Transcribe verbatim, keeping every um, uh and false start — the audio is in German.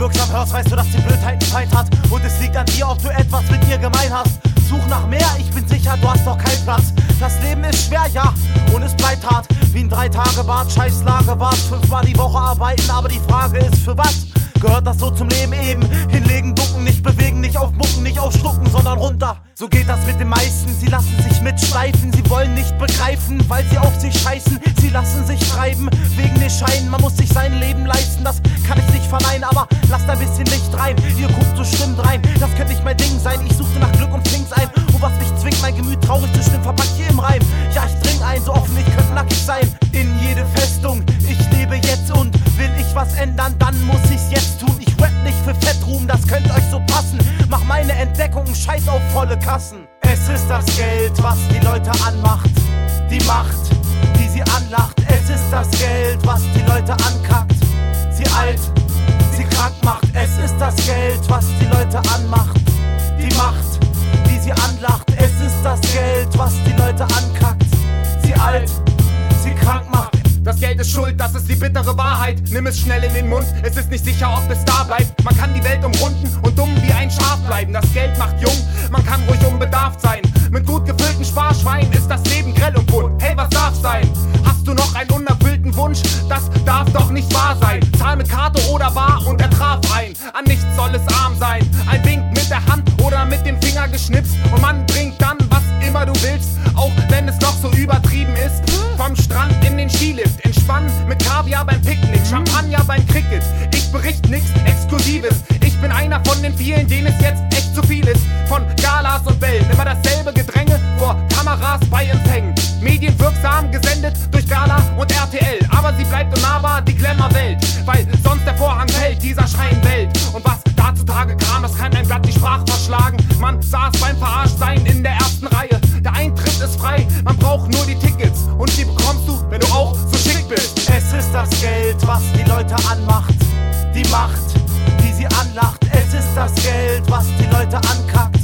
wirksam hörst, weißt du, dass die Blödheit einen Feind hat. Und es liegt an dir, ob du etwas mit ihr gemein hast. Such nach mehr, ich bin sicher, du hast noch keinen Platz. Das Leben ist schwer, ja, und es bleibt hart. Wie ein Drei-Tage-Bad, scheiß Lagebad. Fünfmal die Woche arbeiten, aber die Frage ist, für was? Gehört das so zum Leben eben? Hinlegen, ducken, nicht bewegen, nicht aufmucken, nicht aufschlucken, sondern runter. So geht das mit den meisten, sie lassen sich mitschleifen. Sie wollen nicht begreifen, weil sie auf sich scheißen. Sie lassen sich treiben, wegen den Scheinen. Man muss sich sein Leben leisten, das kann ich nicht verneinen. Aber lasst ein bisschen Licht rein, ihr guckt so stimmt rein. Das könnte nicht mein Ding sein, ich suchte nach Glück und fing's ein. Und was mich zwingt, mein Gemüt traurig zu stimmen, verpackt hier im Reim. Ja, ich dring ein, so offen, ich könnte nackig sein. In jede Festung, ich lebe jetzt und will ich was ändern, dann muss ich's jetzt tun. Ich rap nicht für Fettruhm, das könnte euch so passen. Mach meine Entdeckungen, scheiß auf volle Kassen. Es ist das Geld, was die Leute anmacht. Die Macht, die sie anlacht. Es ist das Geld, was die Leute ankackt. Sie alt, sie krank macht. Es ist das Geld, was die Leute anmacht. Die Macht, die sie anlacht. Es ist das Geld, was die Leute ankackt. Sie alt, sie krank macht. Das Geld ist schuld, das ist die bittere Wahrheit. Nimm es schnell in den Mund, es ist nicht sicher, ob es da bleibt. Man kann die Welt umrunden und dumm wie ein Schaf bleiben. Das Geld macht jung, man kann ruhig unbedarft sein. Mit gut gefüllten Sparschweinen ist das Leben grell und bunt. Hey, was darf sein? Hast du noch einen unerfüllten Wunsch? Das darf doch nicht wahr sein. Zahl mit Karte oder Bar und er traf ein. An nichts soll es arm sein. Ein Wink mit der Hand oder mit dem Finger geschnipst. Und man bringt dann, was immer du willst, auch wenn es noch so übertrieben ist. Vom Strand in den Skilift, entspannen mit Kaviar beim Picknick, Champagner beim Cricket. Ich bericht nix Exklusives, ich bin einer von den vielen, denen es jetzt echt zu viel ist. Von Galas und Wellen, immer dasselbe Gedränge vor Kameras bei Empfängen. Medienwirksam gesendet durch Gala und R T L, aber sie bleibt unnahbar, die Glamour-Welt, weil sonst der Vorhang fällt, dieser Scheinwelt. Und was da zutage kam, das kann ein Blatt die Sprache verschlagen. Man saß beim Verarschtsein in der ersten Reihe, der Eintritt ist frei, man braucht nur die Tickets und die bekommst du, wenn du auch so schick bist. Es ist das Geld, was die Leute anmacht. Die Macht, die sie anlacht. Es ist das Geld, was die Leute ankackt.